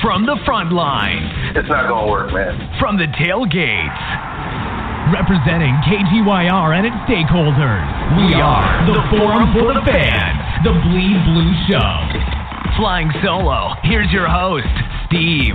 From the front lines. It's not going to work, man. From the tailgates. Representing KGYR and its stakeholders, we are the Forum for the Fans, the Bleed Blue Show. Flying solo, here's your host, Steve.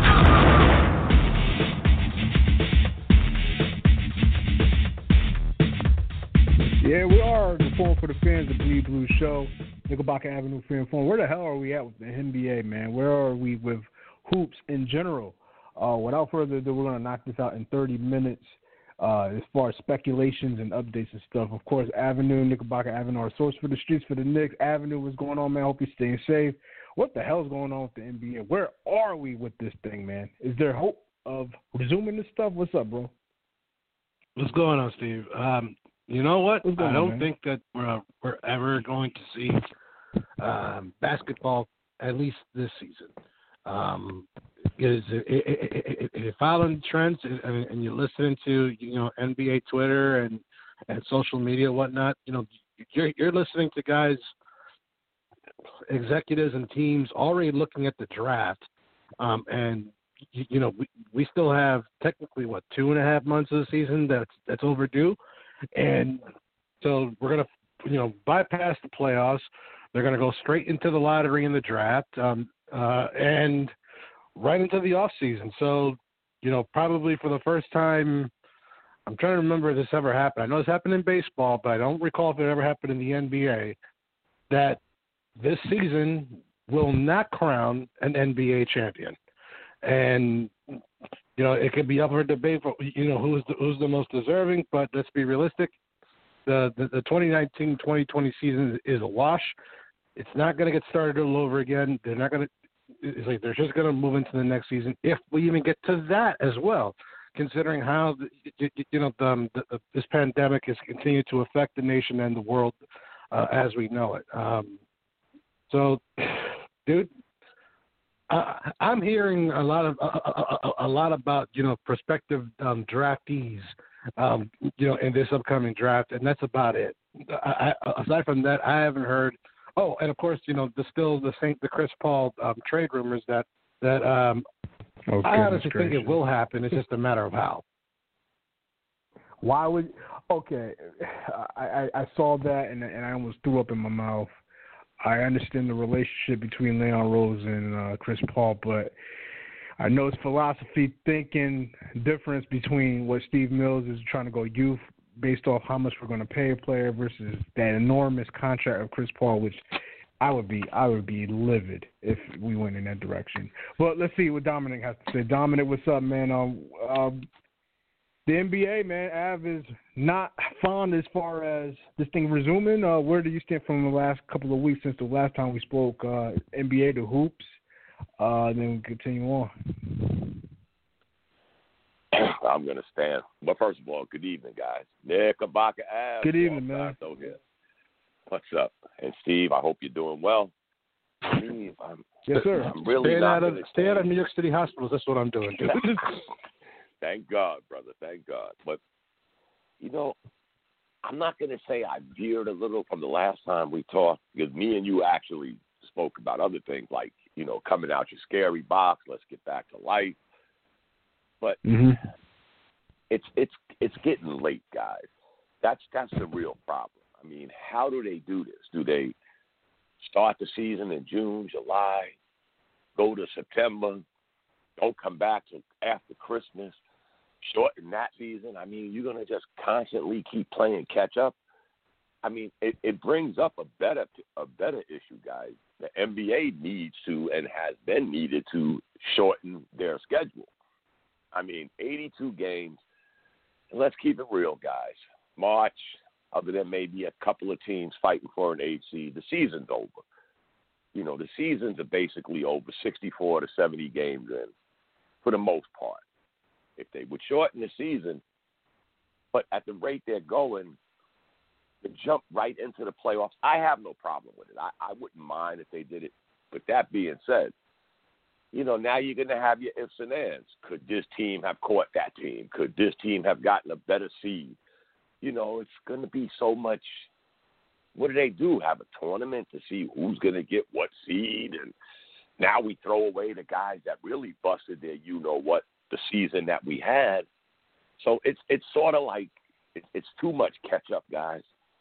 Yeah, we are the Forum for the Fans, the Bleed Blue Show, Knickerbocker Avenue Fan Forum. Where the hell are we at with the NBA, man? Where are we with hoops in general? Without further ado, we're going to knock this out in 30 minutes. As far as speculations and updates and stuff, of course, Knickerbocker Avenue, our source for the streets for the Knicks. Avenue, what's going on, man? Hope you're staying safe. What the hell's going on with the NBA? Where are we with this thing, man? Is there hope of resuming this stuff? What's up, bro? What's going on, Steve? You know what? I don't man? think that we're ever going to see basketball, at least this season. If you're following trends and you're listening to NBA Twitter and social media and whatnot, you're listening to guys, executives and teams already looking at the draft, and we still have technically 2.5 months of the season that's overdue, and so we're gonna bypass the playoffs. They're gonna go straight into the lottery and the draft, and right into the off season. So, probably for the first time, I'm trying to remember if this ever happened. I know this happened in baseball, but I don't recall if it ever happened in the NBA, that this season will not crown an NBA champion. And, it could be up for debate for, who's the most deserving, but let's be realistic. The 2019-2020 season is a wash. It's not going to get started all over again. They're not going to. It's like they're just going to move into the next season if we even get to that as well, considering how this pandemic has continued to affect the nation and the world as we know it. So, dude, I'm hearing a lot about prospective draftees in this upcoming draft, and that's about it. Aside from that, I haven't heard. Oh, and of course, the Chris Paul trade rumors that I honestly think it will happen. It's just a matter of how. Why would? Okay, I saw that and I almost threw up in my mouth. I understand the relationship between Leon Rose and Chris Paul, but I know it's philosophy thinking difference between what Steve Mills is trying to go youth based off how much we're going to pay a player versus that enormous contract of Chris Paul, which I would be livid if we went in that direction. But let's see what Dominic has to say. Dominic, what's up, man? The NBA, man, Av is not fond as far as this thing resuming. Where do you stand from the last couple of weeks since the last time we spoke? NBA to hoops. Then we continue on. I'm going to stand. But first of all, good evening, guys. Knickerbocker Ave. Good evening, man. Here. What's up? And Steve, I hope you're doing well. Steve, yes, sir. I'm really stay out of New York City hospitals. That's what I'm doing, dude. Thank God, brother. Thank God. But, I'm not going to say I veered a little from the last time we talked, because me and you actually spoke about other things like, coming out your scary box, let's get back to life. But it's getting late, guys. That's the real problem. I mean, how do they do this? Do they start the season in June, July, go to September, don't come back till after Christmas, shorten that season? I mean, you're going to just constantly keep playing catch up. I mean, it brings up a better issue, guys. The NBA needs to and has been needed to shorten their schedule. I mean, 82 games. And let's keep it real, guys. March, other than maybe a couple of teams fighting for an 8 seed, the season's over. The seasons are basically over, 64 to 70 games in, for the most part. If they would shorten the season, but at the rate they're going, to jump right into the playoffs, I have no problem with it. I wouldn't mind if they did it. But that being said, now you're going to have your ifs and ands. Could this team have caught that team? Could this team have gotten a better seed? It's going to be so much. What do they do? Have a tournament to see who's going to get what seed? And Now we throw away the guys that really busted their you-know-what the season that we had. So it's sort of like it's too much catch-up, guys.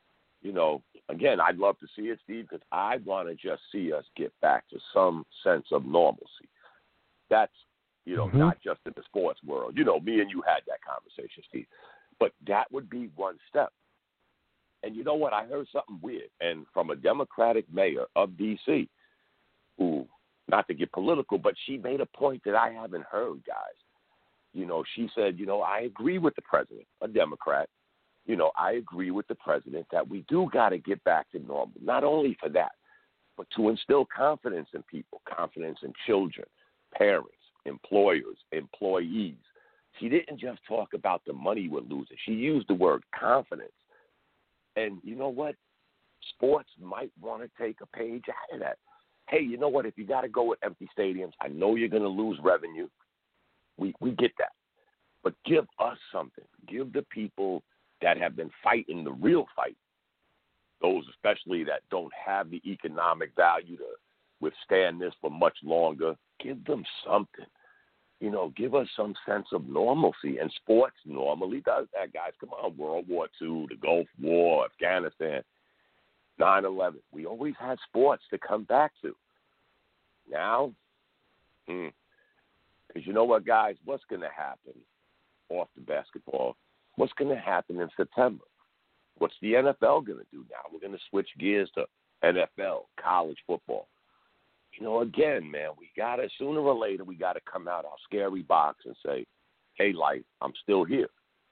Again, I'd love to see it, Steve, because I want to just see us get back to some sense of normalcy. That's, not just in the sports world. Me and you had that conversation, Steve. But that would be one step. And you know what? I heard something weird. And from a Democratic mayor of D.C., who, not to get political, but she made a point that I haven't heard, guys. She said, I agree with the president, a Democrat. I agree with the president that we do got to get back to normal, not only for that, but to instill confidence in people, confidence in children, parents, employers, employees. She didn't just talk about the money we're losing. She used the word confidence. And you know what? Sports might want to take a page out of that. Hey, you know what? If you got to go with empty stadiums, I know you're going to lose revenue. We get that. But give us something. Give the people that have been fighting the real fight, those especially that don't have the economic value to withstand this for much longer, give them something. Give us some sense of normalcy. And sports normally does that, guys. Come on, World War II, the Gulf War, Afghanistan, 9/11. We always had sports to come back to. Now, because you know what, guys, what's going to happen off the basketball? What's going to happen in September? What's the NFL going to do now? We're going to switch gears to NFL, college football. Again, man, we got to, sooner or later, we got to come out our scary box and say, hey, life, I'm still here.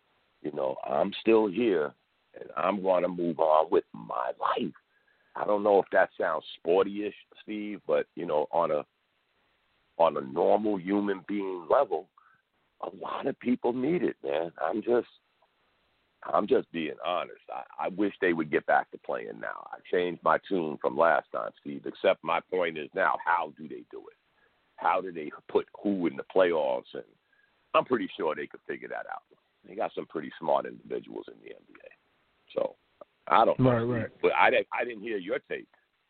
I'm still here, and I'm going to move on with my life. I don't know if that sounds sporty-ish, Steve, but, on a normal human being level, a lot of people need it, man. I'm just being honest. I wish they would get back to playing now. I changed my tune from last time, Steve, except my point is now, how do they do it? How do they put who in the playoffs? And I'm pretty sure they could figure that out. They got some pretty smart individuals in the NBA. So I don't know. Right. But I didn't hear your take.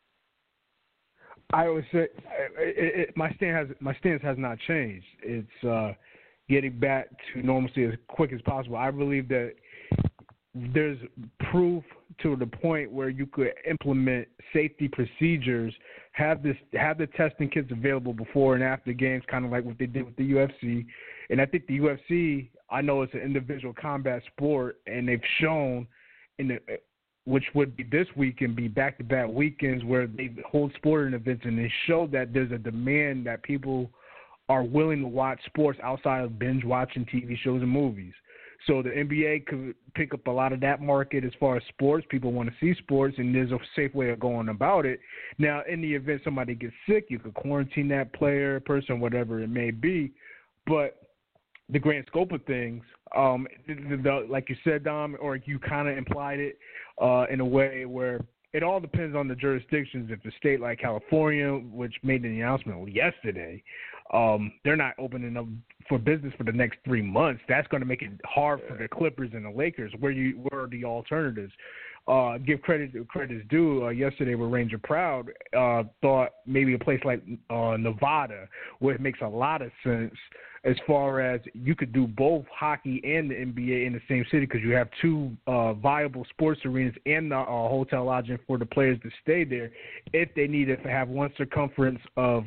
I would say my stance has not changed. It's getting back to normalcy as quick as possible. I believe that there's proof to the point where you could implement safety procedures, have the testing kits available before and after games, kind of like what they did with the UFC. And I think the UFC, I know it's an individual combat sport, and they've shown which would be this weekend, be back-to-back weekends where they hold sporting events, and they show that there's a demand that people are willing to watch sports outside of binge watching TV shows and movies. So the NBA could pick up a lot of that market as far as sports. People want to see sports, and there's a safe way of going about it. Now, in the event somebody gets sick, you could quarantine that player, person, whatever it may be. But the grand scope of things, like you said, Dom, or you kind of implied it in a way where it all depends on the jurisdictions. If a state like California, which made an announcement yesterday, they're not opening up for business for the next 3 months, that's going to make it hard for the Clippers and the Lakers. Where are the alternatives? Give credit to credit's due. Yesterday with Ranger Proud, thought maybe a place like Nevada, where it makes a lot of sense as far as you could do both hockey and the NBA in the same city, because you have two viable sports arenas and the hotel lodging for the players to stay there if they needed to have one circumference of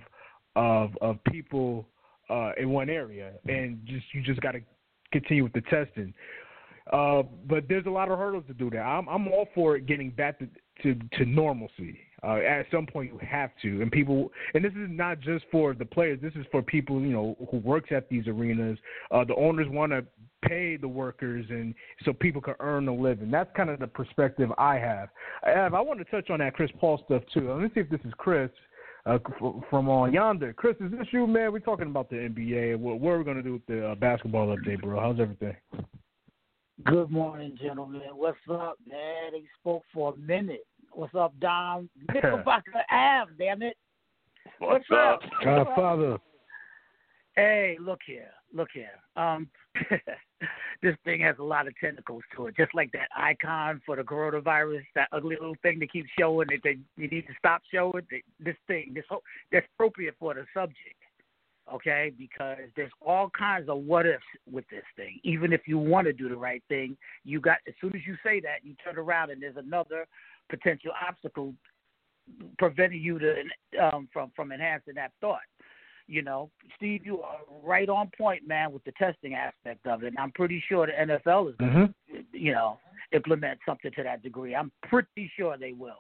people in one area, and you just got to continue with the testing. But there's a lot of hurdles to do that. I'm all for it getting back to normalcy. At some point, you have to, and this is not just for the players. This is for people who works at these arenas. The owners want to pay the workers, and so people can earn a living. That's kind of the perspective I have. I want to touch on that Chris Paul stuff too. Let me see if this is Chris. From on yonder. Chris, is this you, man? We're talking about the NBA. What are we going to do with the basketball update, bro? How's everything? Good morning, gentlemen. What's up, man? They spoke for a minute. What's up, Dom? Knickerbocker Ave, damn it. What's up? Godfather. Hey, look here. look here. This thing has a lot of tentacles to it. Just like that icon for the coronavirus, that ugly little thing that keeps showing that you need to stop showing. That's appropriate for the subject, okay? Because there's all kinds of what ifs with this thing. Even if you want to do the right thing, as soon as you say that, you turn around and there's another potential obstacle preventing you from enhancing that thought. You know, Steve, you are right on point, man, with the testing aspect of it. And I'm pretty sure the NFL is going to, implement something to that degree. I'm pretty sure they will.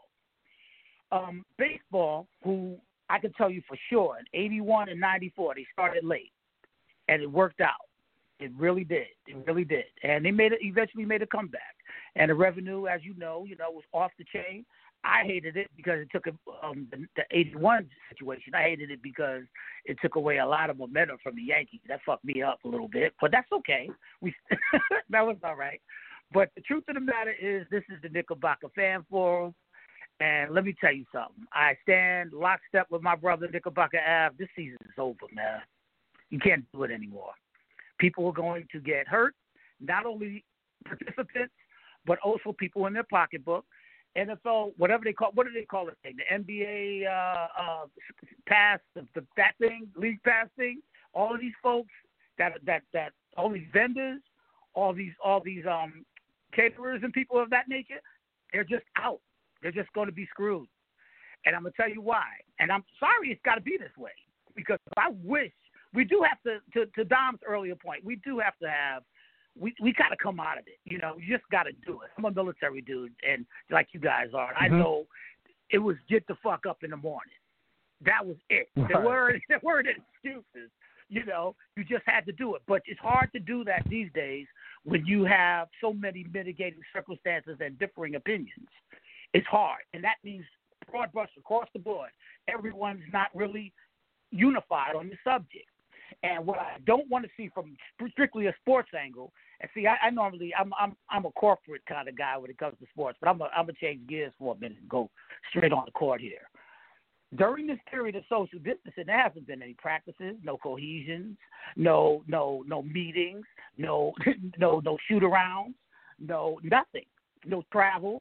Baseball, who I can tell you for sure, in 81 and 94, they started late, and it worked out. It really did. It really did. And they eventually made a comeback. And the revenue, as you know, was off the chain. I hated it because it took the 81 situation. I hated it because it took away a lot of momentum from the Yankees. That fucked me up a little bit, but that's okay. That was all right. But the truth of the matter is, this is the Knickerbocker Fan Forum, and let me tell you something. I stand lockstep with my brother, Knickerbocker Ave. This season is over, man. You can't do it anymore. People are going to get hurt, not only participants, but also people in their pocketbook. NFL, what do they call it thing? The NBA pass, that thing, league pass thing. All of these folks, that all these vendors, all these caterers and people of that nature, they're just out. They're just going to be screwed. And I'm gonna tell you why. And I'm sorry it's got to be this way, because I wish we do have to Dom's earlier point. We do have to have. We got to come out of it. You just got to do it. I'm a military dude, and like you guys are. I know it was get the fuck up in the morning. That was it. Right. There weren't excuses. You just had to do it. But it's hard to do that these days when you have so many mitigating circumstances and differing opinions. It's hard, and that means broad brush across the board. Everyone's not really unified on the subject. And what I don't want to see from strictly a sports angle, and see, I'm a corporate kind of guy when it comes to sports, but I'm gonna change gears for a minute and go straight on the court here. During this period of social distancing, there hasn't been any practices, no cohesions, no meetings, no shoot arounds, no nothing, no travel,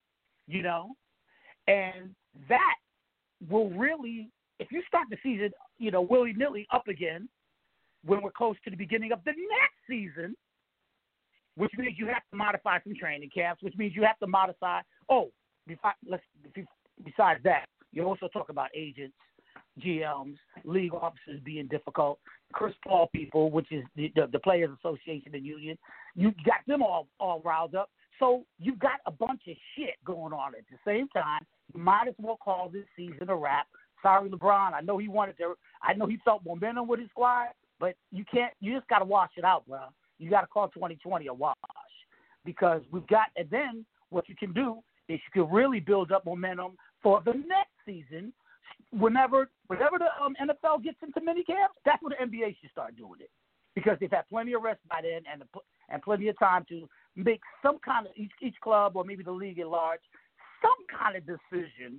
and that will really, if you start the season, willy-nilly up again when we're close to the beginning of the next season, which means you have to modify some training camps, which means you have to modify. Besides that, you also talk about agents, GMs, league officers being difficult, Chris Paul people, which is the Players Association and Union. You got them all riled up. So you've got a bunch of shit going on at the same time. You might as well call this season a wrap. Sorry, LeBron. I know he felt momentum with his squad, but you can't. You just got to wash it out, bro. You got to call 2020 a wash, because and then what you can do is you can really build up momentum for the next season. Whenever the NFL gets into minicamps, that's when the NBA should start doing it, because they've had plenty of rest by then and plenty of time to make some kind of each club or maybe the league at large some kind of decision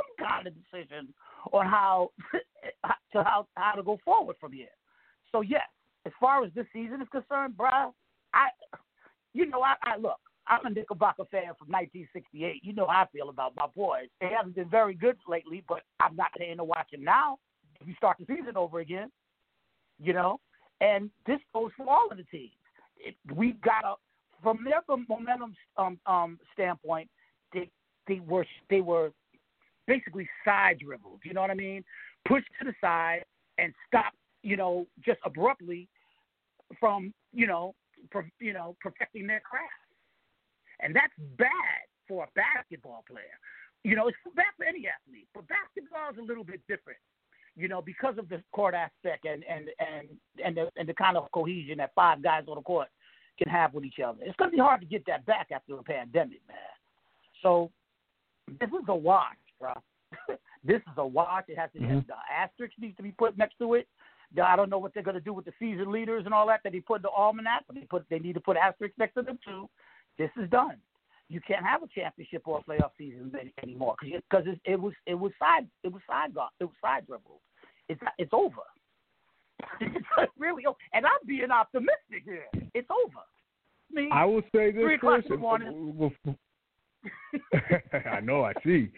on how to go forward from here. So yes, as far as this season is concerned, bro, I look, I'm a Knickerbocker fan from 1968. You know how I feel about my boys. They haven't been very good lately, but I'm not paying to watch them now. If you start the season over again, and this goes for all of the teams. We got from their momentum standpoint, they were basically side dribbled. You know what I mean? Pushed to the side and stopped, just abruptly from, perfecting their craft. And that's bad for a basketball player. It's bad for any athlete, but basketball is a little bit different, because of the court aspect and the kind of cohesion that five guys on the court can have with each other. It's going to be hard to get that back after a pandemic, man. So this is a wash, bro. This is a wash. It has to the asterisk needs to be put next to it. I don't know what they're going to do with the season leaders and all that they put in the almanac, but they need to put asterisks next to them too. This is done. You can't have a championship or a playoff season anymore because it was side dribble. It's over. It's really over. And I'm being optimistic here. It's over. I will say this, 3 o'clock Chris. in the morning. I know. I see.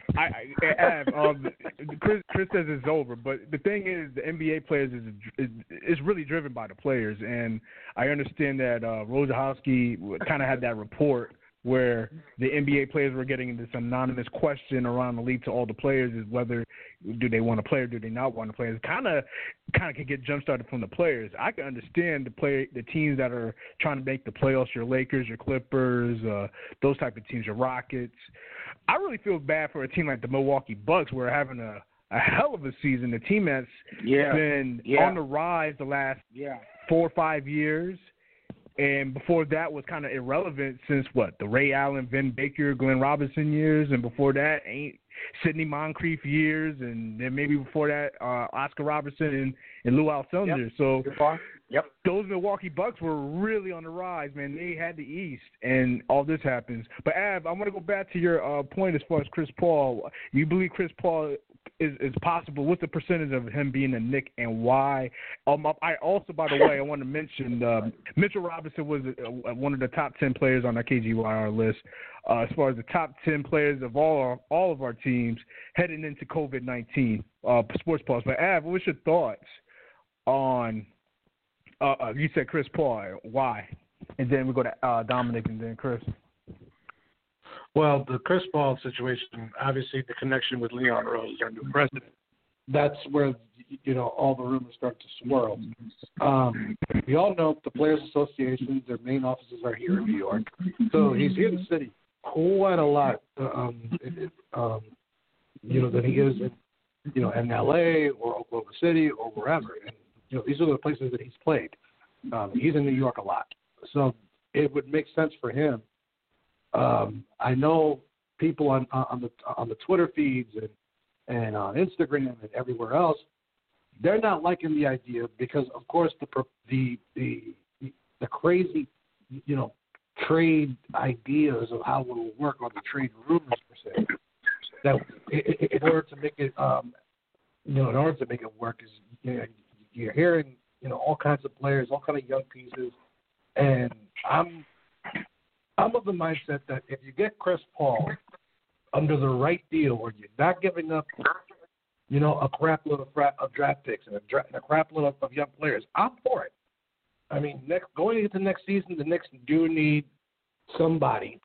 Chris says it's over, but the thing is, the NBA players is really driven by the players, and I understand that Wojciechowski kind of had that report where the NBA players were getting this anonymous question around the league to all the players is whether do they want to play or do they not want to play. It kind of could get jump started from the players. I can understand the teams that are trying to make the playoffs, your Lakers, your Clippers, those type of teams, your Rockets. I really feel bad for a team like the Milwaukee Bucks. We're having a hell of a season. The team that's been on the rise the last 4 or 5 years. And before that was kind of irrelevant since the Ray Allen, Vin Baker, Glenn Robinson years, and before that Sidney Moncrief years, and then maybe before that Oscar Robertson and Lou Alcindor. Yep. So Yep. Those Milwaukee Bucks were really on the rise, man. They had the East, and all this happens. But Av, I want to go back to your point as far as Chris Paul. You believe Chris Paul is possible? What's the percentage of him being a Knick and why? I also, by the way, I want to mention Mitchell Robinson was one of the top 10 players on our KGYR list as far as the top 10 players of all of our teams heading into COVID-19 sports pause. But Av, what's your thoughts on? You said Chris Paul. Why? And then we go to Dominic and then Chris. Well, the Chris Paul situation, obviously the connection with Leon Rose, our new president, that's where, all the rumors start to swirl. We all know the Players Association, their main offices are here in New York. So he's here in the city quite a lot, than he is in L.A. or Oklahoma City or wherever. And, these are the places that he's played. He's in New York a lot. So it would make sense for him. I know people on the Twitter feeds and on Instagram and everywhere else, they're not liking the idea because, of course, the crazy, trade ideas of how it will work on the trade rumors per se. That in order to make it, work, is you're hearing, all kinds of players, all kinds of young pieces, and I'm of the mindset that if you get Chris Paul under the right deal, where you're not giving up, a crap load of draft picks and a crap load of young players, I'm for it. I mean, going into next season, the Knicks do need somebody,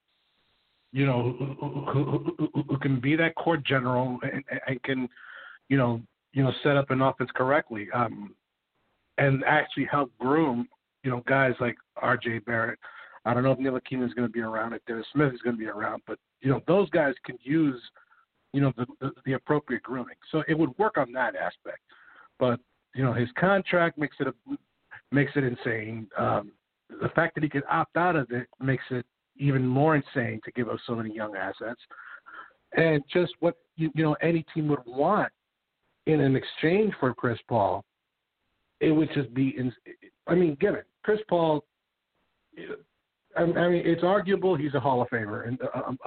who can be that court general and can, set up an offense correctly, and actually help groom, guys like R.J. Barrett. I don't know if Ntilikina is going to be around, if Dennis Smith is going to be around, but, those guys can use, the appropriate grooming. So it would work on that aspect. But, his contract makes it insane. The fact that he could opt out of it makes it even more insane to give us so many young assets. And just what, any team would want in an exchange for Chris Paul, it would just be given Chris Paul, it's arguable he's a Hall of Famer, and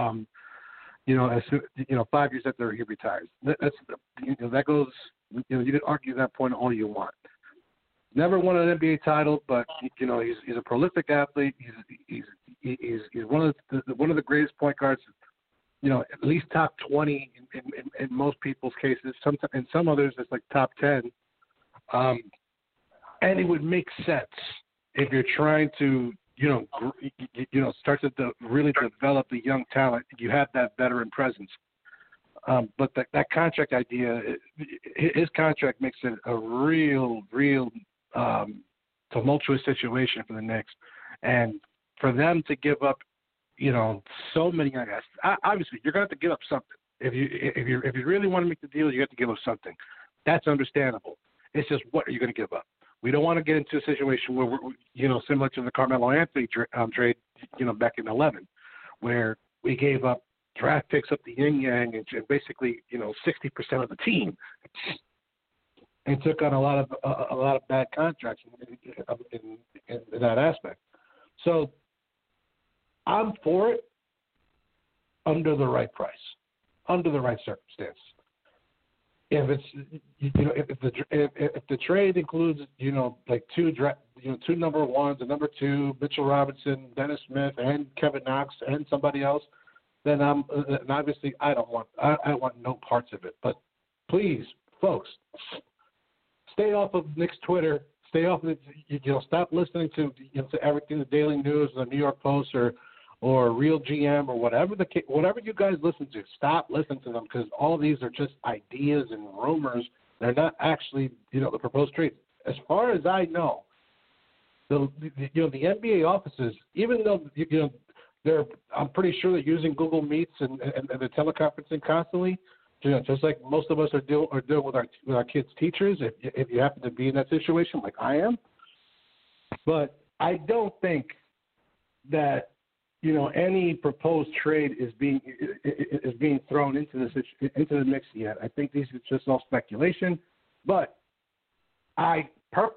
5 years after he retires, that goes. You can argue that point all you want. Never won an NBA title, but he's a prolific athlete. He's one of the greatest point guards. At least top 20 in most people's cases. In some others, it's like top 10. And it would make sense if you're trying to, start to really develop the young talent. You have that veteran presence. But that contract idea, his contract makes it a real tumultuous situation for the Knicks. And for them to give up, so many young guys, obviously you're going to have to give up something. If you really want to make the deal, you have to give up something. That's understandable. It's just, what are you going to give up? We don't want to get into a situation where we're, similar to the Carmelo Anthony trade, back in 2011, where we gave up draft picks up the yin yang and basically, 60% of the team, and took on a lot of bad contracts in that aspect. So I'm for it under the right price, under the right circumstances. if it's if the trade includes like two number ones, a number two, Mitchell Robinson, Dennis Smith, and Kevin Knox, and somebody else, then and obviously I want no parts of it. But please, folks, stay off of Nick's Twitter. Stay off of stop listening to to everything, the Daily News, the New York Post, or Real GM, or whatever you guys listen to. Stop listening to them, because all these are just ideas and rumors. They're not actually the proposed trades. As far as I know, the NBA offices, even though I'm pretty sure they're using Google Meets and the teleconferencing constantly. Just like most of us are doing with our kids' teachers, if you happen to be in that situation, like I am. But I don't think that any proposed trade is being thrown into the mix yet. I think these are just all speculation. But I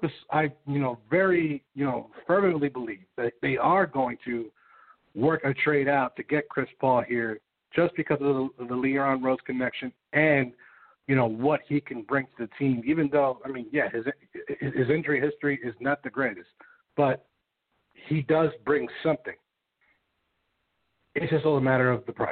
very fervently believe that they are going to work a trade out to get Chris Paul here, just because of the Leon Rose connection and, what he can bring to the team. Even though, his injury history is not the greatest, but he does bring something. It's just all a matter of the price.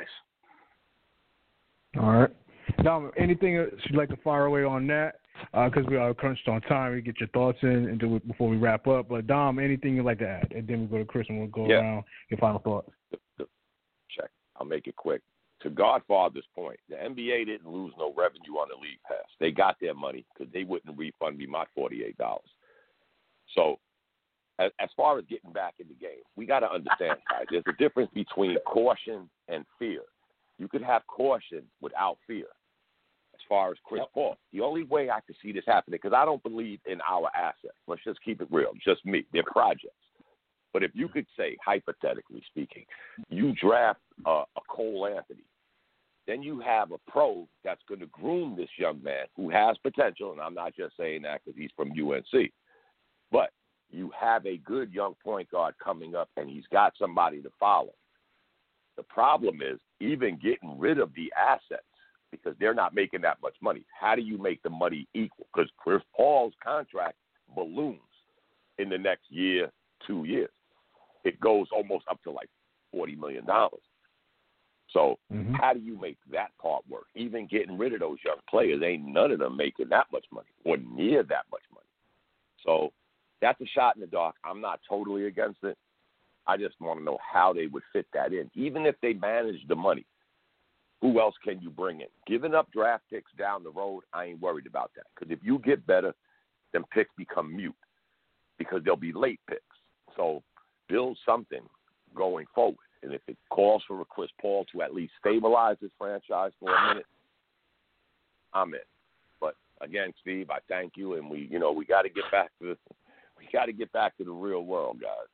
All right. Dom, anything you'd like to fire away on that? Because we are crunched on time. We get your thoughts in before we wrap up. But, Dom, anything you'd like to add? And then we'll go to Chris and we'll go around your final thoughts. Check. I'll make it quick. To Godfather's point, the NBA didn't lose no revenue on the league pass. They got their money because they wouldn't refund me my $48. So as far as getting back in the game, we got to understand, guys, there's a difference between caution and fear. You could have caution without fear. As far as Chris Paul, the only way I could see this happening, because I don't believe in our assets. Let's just keep it real. Just me. They're projects. But if you could say, hypothetically speaking, you draft a Cole Anthony, then you have a pro that's going to groom this young man who has potential, and I'm not just saying that because he's from UNC. But you have a good young point guard coming up, and he's got somebody to follow. The problem is even getting rid of the assets, because they're not making that much money. How do you make the money equal? Because Chris Paul's contract balloons in the next year, 2 years. It goes almost up to like $40 million. So how do you make that part work? Even getting rid of those young players, ain't none of them making that much money or near that much money. So that's a shot in the dark. I'm not totally against it. I just want to know how they would fit that in. Even if they manage the money, who else can you bring in? Giving up draft picks down the road, I ain't worried about that. Because if you get better, then picks become mute because they'll be late picks. So build something going forward. And if it calls for Chris Paul to at least stabilize this franchise for a minute, I'm in. But again, Steve, I thank you, and we got to get back to the real world, guys.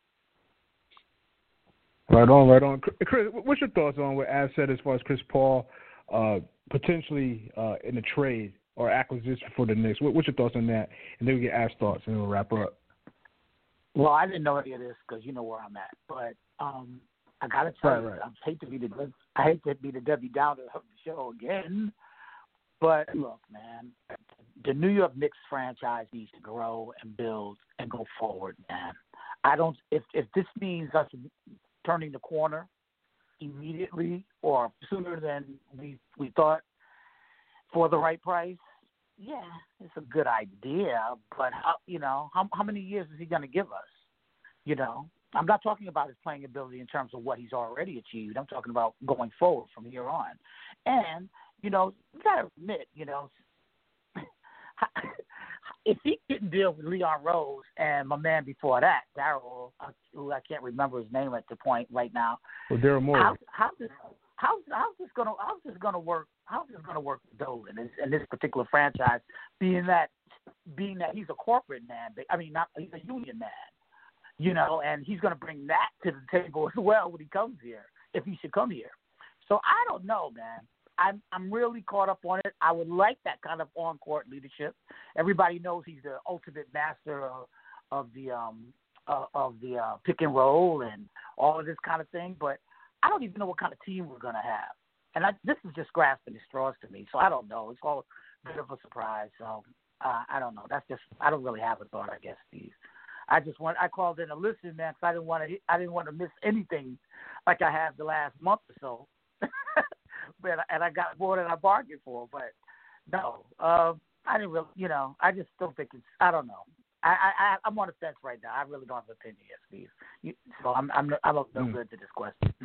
Right on. Chris, what's your thoughts on what Av said as far as Chris Paul potentially in a trade or acquisition for the Knicks? What's your thoughts on that? And then we get Av's thoughts, and we'll wrap up. Well, I didn't know any of this because you know where I'm at. But I got to tell you, I hate to be the Debbie Downer of the show again. But look, man, the New York Knicks franchise needs to grow and build and go forward, man. If this means us turning the corner immediately or sooner than we thought for the right price, yeah, it's a good idea. But how many years is he going to give us? I'm not talking about his playing ability in terms of what he's already achieved. I'm talking about going forward from here on. And you got to admit, if he didn't deal with Leon Rose and my man before that, Daryl, who I can't remember his name at the point right now. Well, Daryl Morey. How's this gonna work? How's this gonna work with Dolan in this particular franchise? Being that he's a corporate man, he's a union man, and he's gonna bring that to the table as well when he comes here, if he should come here. So I don't know, man. I'm really caught up on it. I would like that kind of on-court leadership. Everybody knows he's the ultimate master of the pick and roll and all of this kind of thing. But I don't even know what kind of team we're going to have. And this is just grasping at straws to me. So I don't know. It's all bit of a surprise. So I don't know. That's just I don't really have a thought, I guess, Steve. I called in to listen, man, because I didn't want to miss anything like I have the last month or so. And I got more than I bargained for. But no, I didn't really. I just don't think it's. I don't know. I'm on the fence right now. I really don't have an opinion yet, Steve. So I'm no good to this question.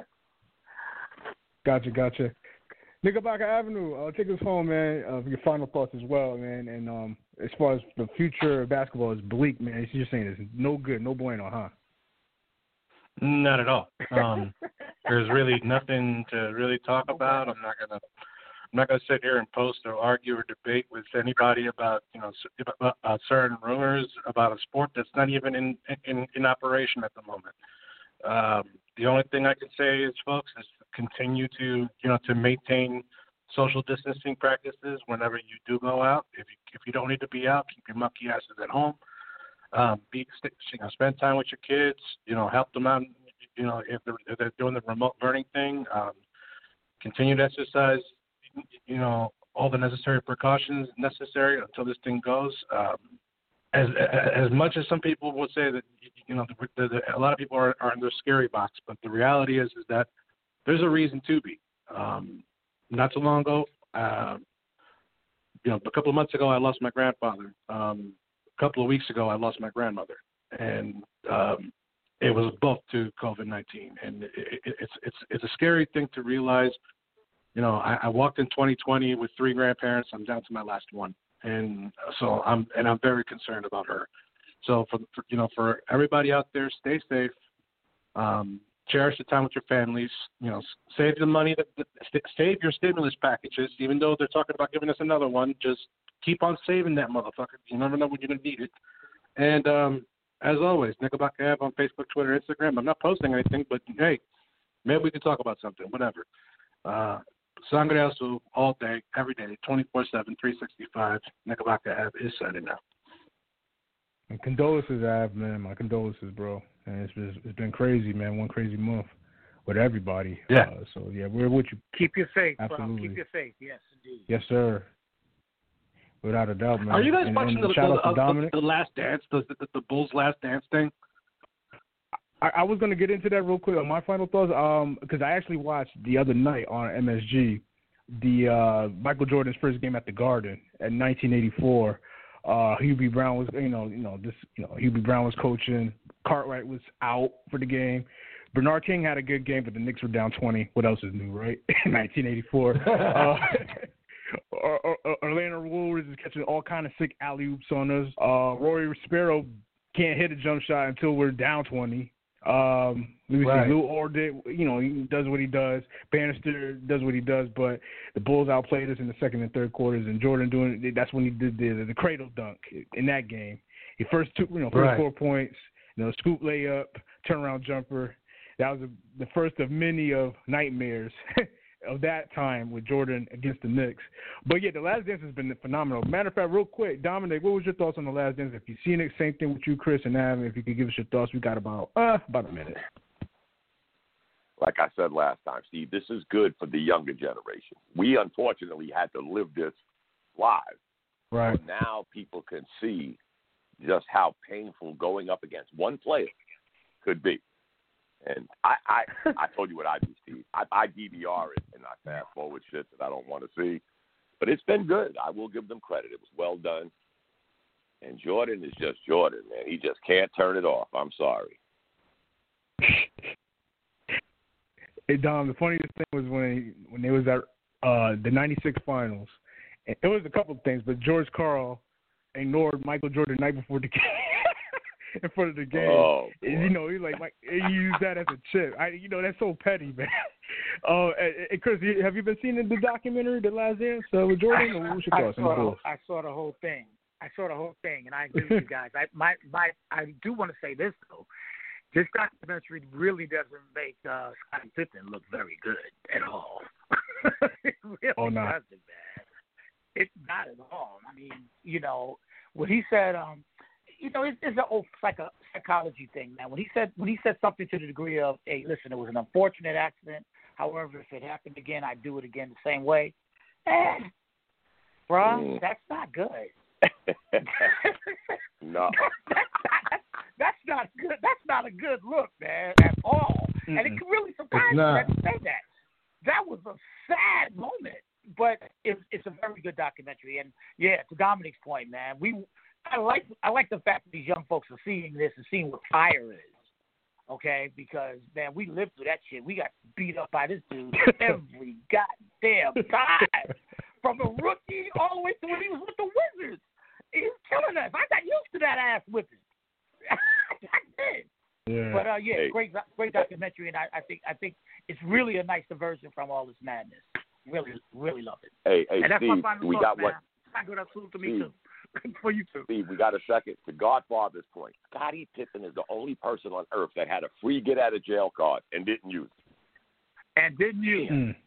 Gotcha. Knickerbocker Avenue, take us home, man. For your final thoughts as well, man. And as far as the future of basketball is bleak, man. You're saying it's no good, no bueno, huh? Not at all. There's really nothing to really talk about. I'm not gonna sit here and post or argue or debate with anybody about about certain rumors about a sport that's not even in operation at the moment. The only thing I can say is, folks, is continue to maintain social distancing practices whenever you do go out. If you don't need to be out, keep your monkey asses at home. Spend time with your kids. Help them out. If they're doing the remote learning thing, continue to exercise. All the necessary precautions necessary until this thing goes. As much as some people will say that a lot of people are in their scary box, but the reality is that there's a reason to be. Not too long ago, a couple of months ago, I lost my grandfather. A couple of weeks ago, I lost my grandmother, and it was both to COVID-19. And it's a scary thing to realize. I walked in 2020 with 3 grandparents. I'm down to my last one, and so I'm very concerned about her. So for everybody out there, stay safe. Cherish the time with your families. Save the money. Save your stimulus packages. Even though they're talking about giving us another one, just keep on saving that motherfucker. You never know when you're gonna need it. And as always, Knickerbocker Ave on Facebook, Twitter, Instagram. I'm not posting anything, but hey, maybe we can talk about something. Whatever. Sangre Azul all day, every day, 24/7, 365. Knickerbocker Ave is signing out. And condolences, Av, man. My condolences, bro. And it's been crazy, man. One crazy month with everybody. Yeah. We're with you. Keep your faith, Absolutely. bro. Keep your faith. Yes, indeed. Yes, sir. Without a doubt, man. Are you guys watching the Last Dance, the Bulls' Last Dance thing? I was going to get into that real quick on my final thoughts, because I actually watched the other night on MSG the Michael Jordan's first game at the Garden in 1984. Hubie Brown was, Hubie Brown was coaching. Cartwright was out for the game. Bernard King had a good game, but the Knicks were down 20. What else is new, right? 1984. Orlando Warriors is catching all kind of sick alley-oops on us. Rory Sparrow can't hit a jump shot until we're down 20. Lou Orr did, he does what he does. Bannister does what he does, but the Bulls outplayed us in the second and third quarters, and Jordan that's when he did the cradle dunk in that game. He first 4 points, scoop layup, turnaround jumper. That was the first of many of nightmares of that time with Jordan against the Knicks. But yeah, the Last Dance has been phenomenal. Matter of fact, real quick, Dominic, what was your thoughts on the Last Dance? If you've seen it, same thing with you, Chris and Adam. If you could give us your thoughts, we got about a minute. Like I said last time, Steve, this is good for the younger generation. We unfortunately had to live this live. Right. So now people can see just how painful going up against one player could be. And I told you what I do, Steve. I DVR it and I fast forward shit that I don't want to see. But it's been good. I will give them credit. It was well done. And Jordan is just Jordan, man. He just can't turn it off. I'm sorry. Hey, Dom, the funniest thing was when they was at the 96 finals. And it was a couple of things, but George Karl ignored Michael Jordan the night before the game. In front of the game. Oh, he used that as a chip. That's so petty, man. And Chris, have you been seeing the documentary, The Last Dance, with Jordan? Or what's your thoughts? I saw the whole thing. And I agree with you guys. I do want to say this though. This documentary really doesn't make Scottie Pippen look very good at all. It really doesn't, man. It's not at all. I mean, when he said, it's an old psychology thing, man. When he said something to the degree of, hey, listen, it was an unfortunate accident. However, if it happened again, I'd do it again the same way. Bruh, that's not good. No. That's not good. That's not a good look, man, at all. Mm-mm. And it really surprised me that you say that. That was a sad moment, but it's a very good documentary. And yeah, to Dominic's point, man, I like the fact that these young folks are seeing this and seeing what fire is. Okay, because man, we lived through that shit. We got beat up by this dude every goddamn time, from a rookie all the way to when he was with the Wizards. He was killing us. I got used to that ass whipping. I did. Yeah. But yeah, great documentary, and I think it's really a nice diversion from all this madness. Really, really love it. Hey, and that's Steve, my final we thought, got one. Not good. Absolute to me too. For you too. Steve, we got a second. To Godfather's point, Scottie Pippen is the only person on earth that had a free get out of jail card and didn't use it. And didn't use it.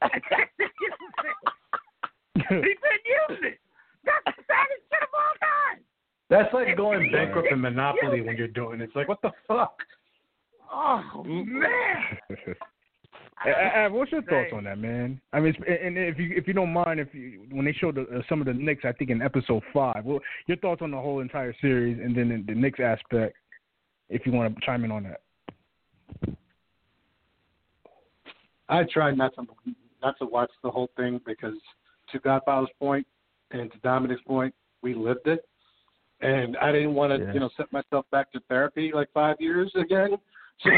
He didn't use it. That's the saddest shit of all time. That's like going bankrupt in Monopoly when you're doing it. It's like, what the fuck? Oh, man. What's your thoughts on that, man? I mean, and if you don't mind, when they showed some of the Knicks, I think in episode 5, well, your thoughts on the whole entire series, and then the Knicks aspect, if you want to chime in on that. I tried not to watch the whole thing because, to Godfather's point and to Dominic's point, we lived it, and I didn't want to, set myself back to therapy like 5 years again. So,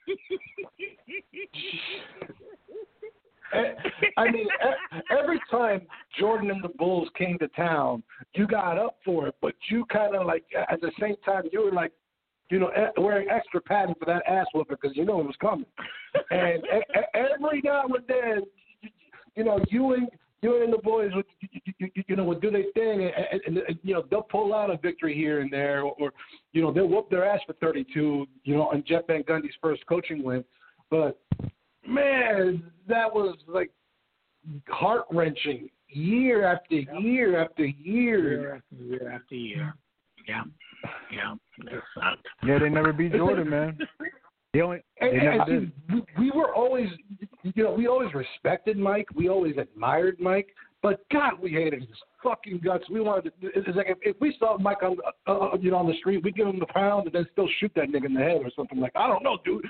I mean, every time Jordan and the Bulls came to town, you got up for it, but you kind of like, at the same time, you were like, wearing extra padding for that ass whooping because you know it was coming. And every now and then, you and the boys would do their thing, and they'll pull out a victory here and there, or they'll whoop their ass for 32, on Jeff Van Gundy's first coaching win. But man, that was like heart wrenching, year after year after year. Year after year. Yeah. It sucked. Yeah, they never beat Jordan, man. They never did. We were always, we always respected Mike. We always admired Mike. But God, we hated his fucking guts. We wanted to. It's like if we saw Mike on the street, we'd give him the pound and then still shoot that nigga in the head or something. Like, I don't know, dude.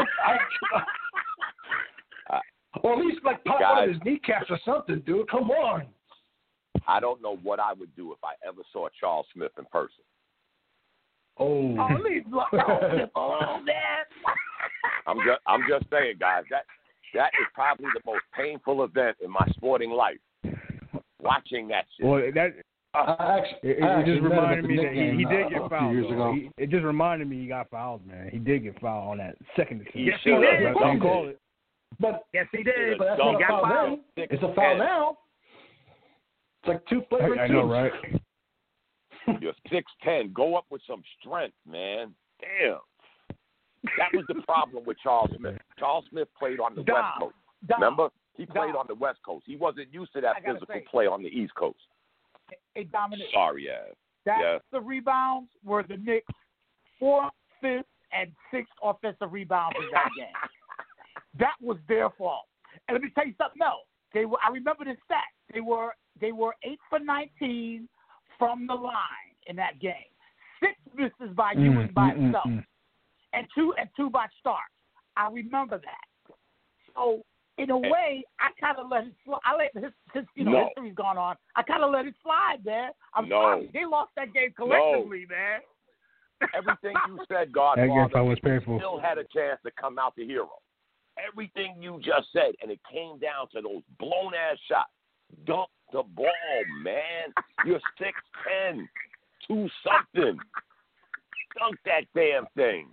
Or at least like pop one of his kneecaps or something, dude. Come on. I don't know what I would do if I ever saw Charles Smith in person. Oh, leave Smith alone, man. I'm just saying, guys. That is probably the most painful event in my sporting life. Watching that shit. Well, it just reminded me that he did get fouled years ago. It just reminded me he got fouled, man. He did get fouled on that second attempt. Yes, he did. Don't call it. But yes, he did. But that's not a foul now. It's a foul now. It's like two flagrant I know, right? You're 6'10". Go up with some strength, man. Damn. That was the problem with Charles Smith. Charles Smith played on the West Coast. Remember? He played on the West Coast. He wasn't used to that physical play on the East Coast. Hey, Dominic. Sorry, The rebounds were the Knicks' 4th, 5th, and 6th offensive rebounds in that game. That was their fault. And let me tell you something else. I remember this stat. They were 8 for 19 from the line in that game. 6 misses by Ewing by himself, and two by Stark. I remember that. So in a way, I kind of let it slide. I let history's gone on. I kind of let it slide, man. I'm sorry. They lost that game collectively, man. Everything you said, Godfather, was painful. Still had a chance to come out the hero. Everything you just said, and it came down to those blown-ass shots. Dunk the ball, man. You're 6'10", 2-something. Dunk that damn thing.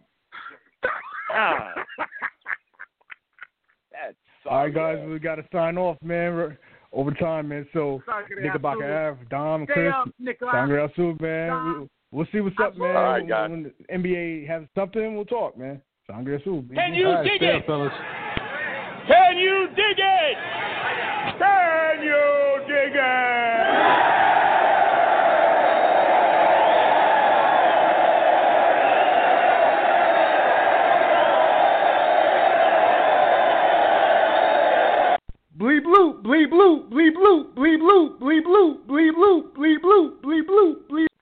All right, guys, we got to sign off, man. Over time, man. So, Knickerbocker Ave, Dom, Chris, Sangre Azul, man. We'll see what's up, man. All right, guys. When the NBA has something, we'll talk, man. Sangre Azul. Can you dig it? Fellas. Can you dig it? Can you dig it? Bleed blue, bleed blue, bleed blue, bleed bleep, loop, bleep, loop, bleep, loop, bleep, loop, bleep, loop, bleep.